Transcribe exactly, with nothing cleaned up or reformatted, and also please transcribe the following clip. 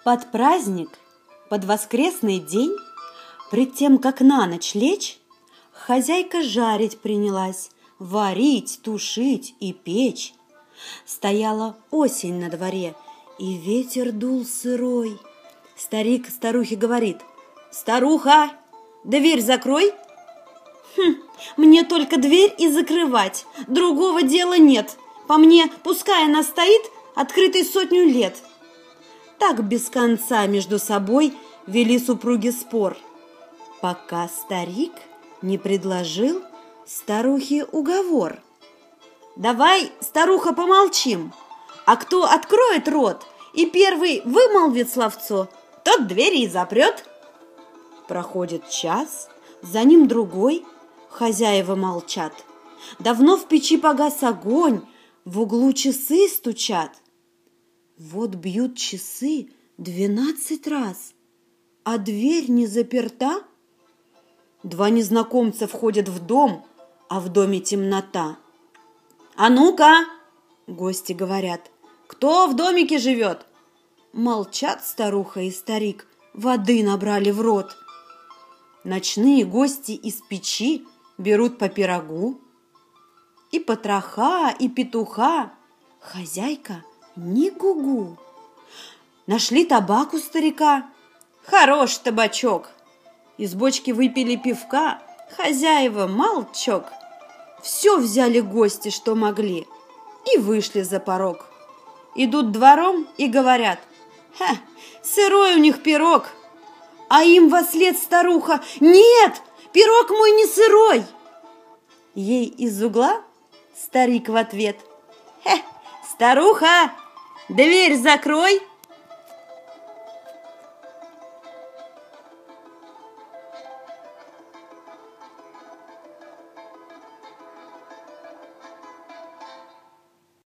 Под праздник, под воскресный день, пред тем, как на ночь лечь, хозяйка жарить принялась, варить, тушить и печь. Стояла осень на дворе, и ветер дул сырой. Старик старухе говорит: «Старуха, дверь закрой!» «Хм, мне только дверь и закрывать, другого дела нет. По мне, пускай она стоит, открытой сотню лет». Так без конца между собой вели супруги спор, пока старик не предложил старухе уговор. «Давай, старуха, помолчим, а кто откроет рот и первый вымолвит словцо, тот двери и запрет». Проходит час, за ним другой, хозяева молчат. Давно в печи погас огонь, в углу часы стучат. Вот бьют часы двенадцать раз, а дверь не заперта. Два незнакомца входят в дом, а в доме темнота. «А ну-ка!» — гости говорят. «Кто в домике живет?» Молчат старуха и старик, воды набрали в рот. Ночные гости из печи берут по пирогу. И потроха, и петуха, хозяйка ни гугу. Нашли табак у старика, хорош табачок. Из бочки выпили пивка, хозяева молчок. Все взяли гости, что могли, и вышли за порог. Идут двором и говорят: «Ха, сырой у них пирог». А им вослед старуха: «Нет, пирог мой не сырой». Ей из угла старик в ответ: «Хе, старуха, дверь закрой».